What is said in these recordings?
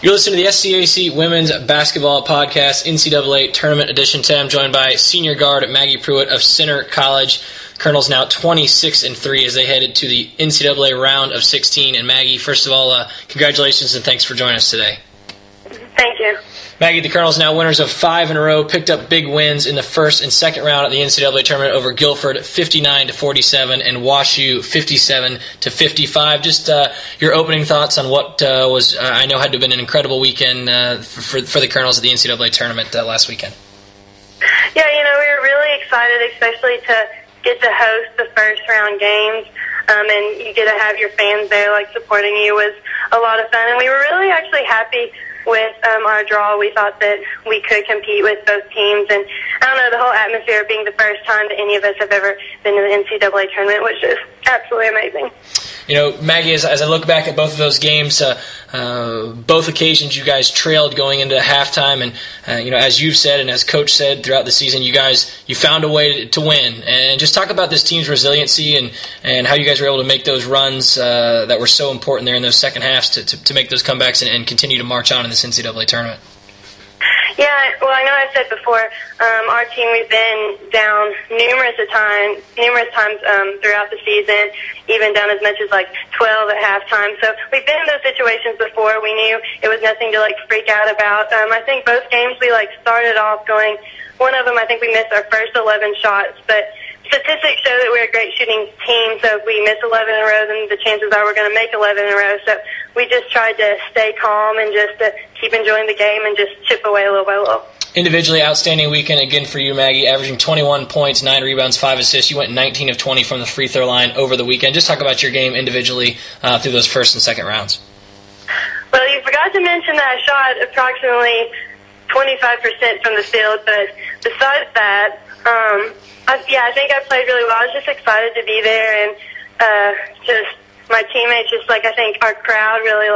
You're listening to the SCAC Women's Basketball Podcast, NCAA Tournament Edition. Today I'm joined by senior guard Maggie Pruitt of Centre College. Colonels now 26-3 as they headed to the NCAA round of 16. And Maggie, first of all, congratulations and thanks for joining us today. Thank you. Maggie, the Colonels now winners of 5 in a row, picked up big wins in the first and second round of the NCAA tournament over Guilford 59-47 and WashU 57-55. Just your opening thoughts on what was, I know, had to have been an incredible weekend for the Colonels at the NCAA tournament last weekend. Yeah, we were really excited, especially to get to host the first round games. And you get to have your fans there, supporting you was a lot of fun. And we were really actually happy with our draw. We thought that we could compete with both teams, and I don't know, the whole atmosphere being the first time that any of us have ever been to the NCAA tournament was just absolutely amazing. Maggie, as I look back at both of those games, both occasions you guys trailed going into halftime, and as you've said and as Coach said throughout the season, you found a way to win. And just talk about this team's resiliency and how you guys were able to make those runs that were so important there in those second halves to make those comebacks and continue to march on in this NCAA tournament. Yeah, well, I know I've said before, our team, we've been down numerous times throughout the season, even down as much as 12 at halftime. So we've been in those situations before. We knew it was nothing to freak out about. I think both games we started off going. One of them, I think we missed our first 11 shots, but statistics show that we're a great shooting team, so if we miss 11 in a row, then the chances are we're going to make 11 in a row. So we just tried to stay calm and just to keep enjoying the game and just chip away little by little. Individually, outstanding weekend again for you, Maggie, averaging 21 points, 9 rebounds, 5 assists. You went 19 of 20 from the free throw line over the weekend. Just talk about your game individually through those first and second rounds. Well, you forgot to mention that I shot approximately 25% from the field, but besides that, I think I played really well. I was just excited to be there, and just my teammates, I think our crowd really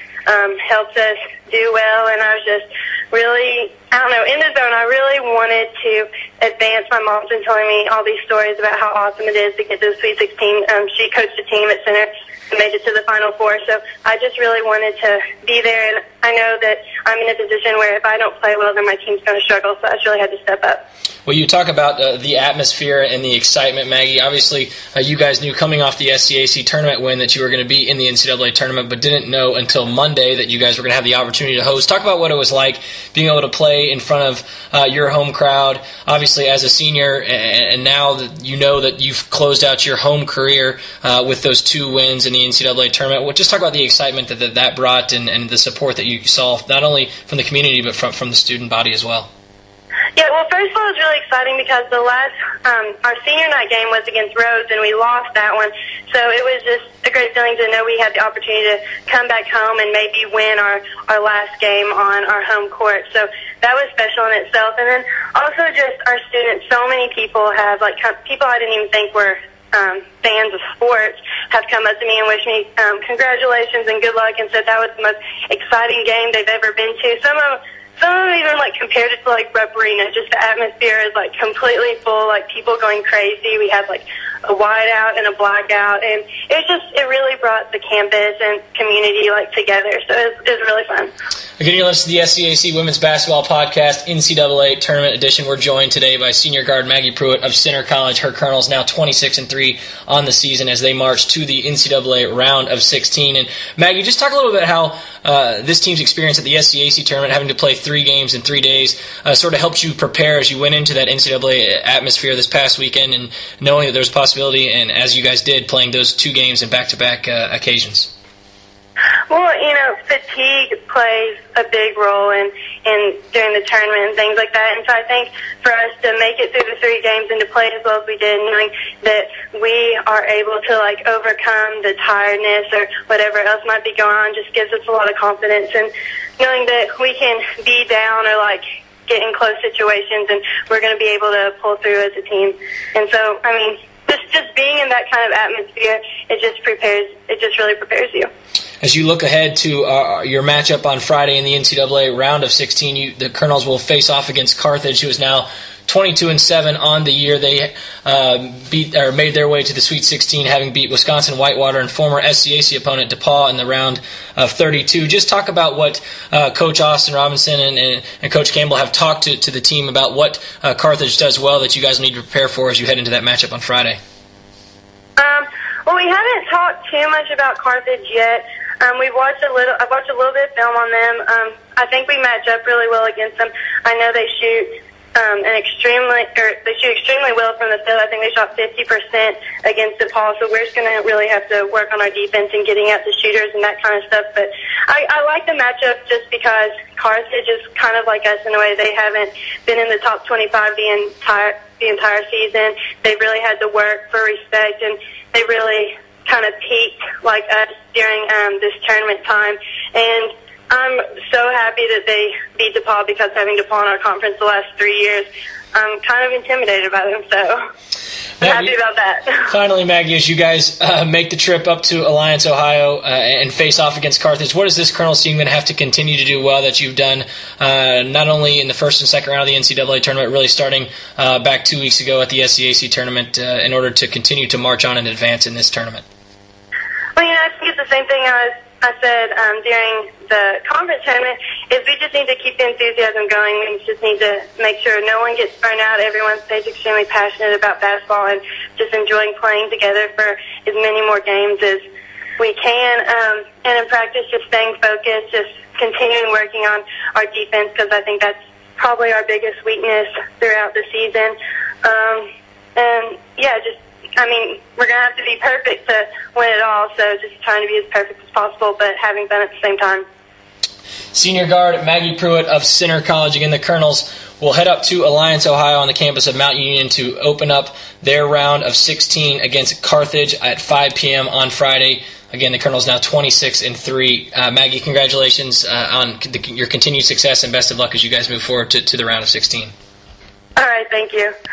helped us do well, and I was just really, in the zone. I really wanted to advance. My mom's been telling me all these stories about how awesome it is to get to the Sweet 16. She coached a team at Centre and made it to the Final Four, so I just really wanted to be there, and I know that I'm in a position where if I don't play well, then my team's going to struggle, so I just really had to step up. Well, you talk about the atmosphere and the excitement, Maggie. Obviously, you guys knew coming off the SCAC tournament win that you were going to be in the NCAA tournament, but didn't know until Monday that you guys were going to have the opportunity to host. Talk about what it was like being able to play in front of your home crowd, obviously as a senior, and now that you know that you've closed out your home career with those 2 wins in the NCAA tournament. Well, just talk about the excitement that brought and the support that you saw, not only from the community but from the student body as well. Yeah, well, first of all, it was really exciting because the last, our senior night game was against Rhodes, and we lost that one. So it was just a great feeling to know we had the opportunity to come back home and maybe win our last game on our home court. So that was special in itself. And then also just our students, so many people have, people I didn't even think were fans of sports have come up to me and wished me congratulations and good luck and said that was the most exciting game they've ever been to. Some of them even compared it to Rupp Arena. Just the atmosphere is completely full, people going crazy. We had a whiteout and a blackout, and it really brought the campus and community together. So it was really fun. Again, you're listening to the SCAC Women's Basketball Podcast, NCAA Tournament Edition. We're joined today by senior guard Maggie Pruitt of Centre College. Her Colonels now 26-3 on the season as they march to the NCAA round of 16. And Maggie, just talk a little bit how this team's experience at the SCAC tournament, having to play 3 games in 3 days, sort of helped you prepare as you went into that NCAA atmosphere this past weekend, and knowing that there was possibility, and as you guys did, playing those 2 games in back-to-back occasions. Well, fatigue plays a big role in during the tournament and things like that. And so I think for us to make it through the 3 games and to play as well as we did, knowing that we are able to overcome the tiredness or whatever else might be going on, just gives us a lot of confidence. And knowing that we can be down or get in close situations and we're going to be able to pull through as a team. And so, just being in that kind of atmosphere, it just really prepares you. As you look ahead to your matchup on Friday in the NCAA round of 16, the Colonels will face off against Carthage, who is now 22-7 on the year. They made their way to the Sweet 16, having beat Wisconsin Whitewater and former SCAC opponent DePauw in the round of 32. Just talk about what Coach Austin Robinson and Coach Campbell have talked to the team about what Carthage does well that you guys need to prepare for as you head into that matchup on Friday. Well, we haven't talked too much about Carthage yet. I've watched a little bit of film on them. I think we match up really well against them. I know they shoot extremely well from the field. I think they shot 50% against DePauw, so we're just going to really have to work on our defense and getting out the shooters and that kind of stuff. But I like the matchup just because Carthage is kind of like us in a way. They haven't been in the top 25 the entire season. They've really had to work for respect, and they really kind of peaked like us during this tournament time. And I'm so happy that they beat DePauw because having DePauw in our conference the last 3 years, I'm kind of intimidated by them, so I'm happy about that. Finally, Maggie, as you guys make the trip up to Alliance, Ohio and face off against Carthage, what is this Colonels team going to have to continue to do well that you've done not only in the first and second round of the NCAA tournament, really starting back 2 weeks ago at the SCAC tournament in order to continue to march on and advance in this tournament? Well, I think it's the same thing I said during the conference tournament, is we just need to keep the enthusiasm going. We just need to make sure no one gets burned out. Everyone stays extremely passionate about basketball and just enjoying playing together for as many more games as we can. And in practice, just staying focused, just continuing working on our defense, because I think that's probably our biggest weakness throughout the season. We're going to have to be perfect to win it all, so just trying to be as perfect as possible, but having fun at the same time. Senior guard Maggie Pruitt of Centre College. Again, the Colonels will head up to Alliance, Ohio on the campus of Mount Union to open up their round of 16 against Carthage at 5 p.m. on Friday. Again, the Colonels now 26-3. Maggie, congratulations on your continued success and best of luck as you guys move forward to the round of 16. All right, thank you.